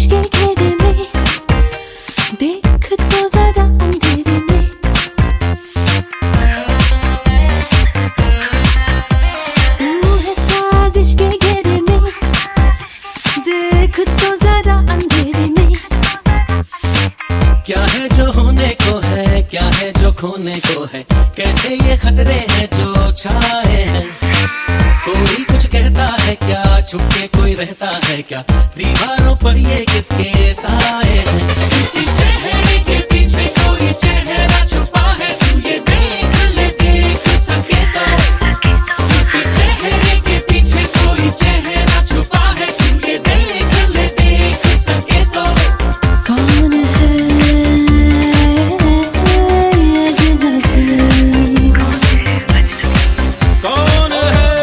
साजिश के घेरे में, देख तो जरा अंधेरे में। तू है साजिश के घेरे में, देख तो जरा अंधेरे में। क्या है जो होने को है, क्या है जो खोने को है, कैसे ये खतरे हैं जो छाए हैं। कोई कुछ कहता है क्या, छुपके कोई रहता है क्या, दीवारों पर ये किसके साए हैं। किसी चेहरे के पीछे कोई चेहरा छुपा है, तू ये देख ले देख सके तो। किसी चेहरे के पीछे कोई चेहरा छुपा है, तू ये देख ले देख सके तो। कौन है ये अजनबी? कौन है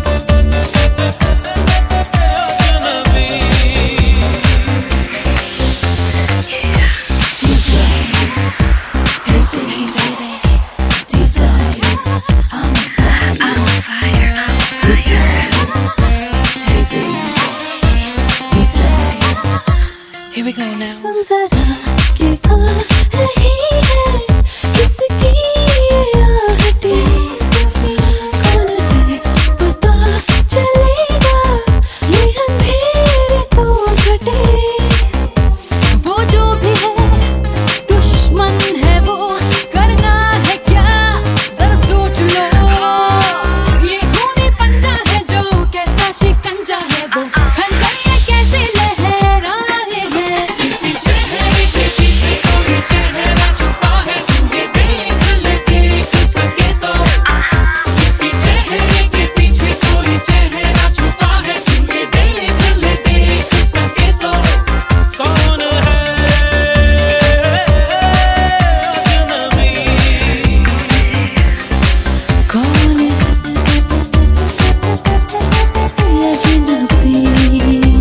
Here we go now. सुन जरा कि आ रही है किसकी ये आहटें। कौन है पता चलेगा, ये अंधेरे तो घटे। वो जो भी है दुश्मन है, वो करना है क्या जरा सोच लो। ये खूनी पंजा है जो कैसा शिकंजा है, वो खंजर ये कैसे लहराए है। किसी चेहरे के पीछे कोई चेहरा छुपा है, तू ये देख ले देख सके तो। किसी चेहरे के पीछे कोई चेहरा छुपा है, तू ये देख ले देख सके तो। कौन है अजनबी? कौन है ये अजनबी?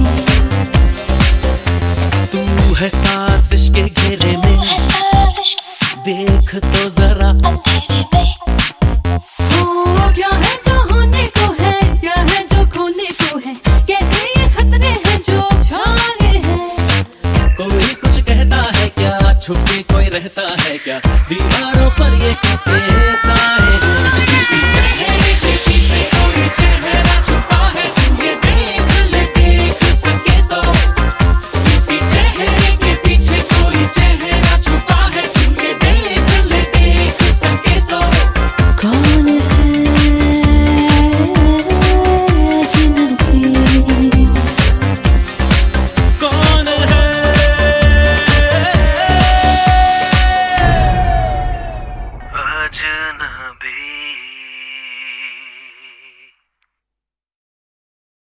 तू है साजिश के घेरे में, देख तो जरा। क्या है जो होने को है, क्या है जो खोने को है, कैसे ये खतरे हैं जो छाए हैं। कोई कुछ कहता है क्या, छुपके कोई रहता है क्या, दीवारों पर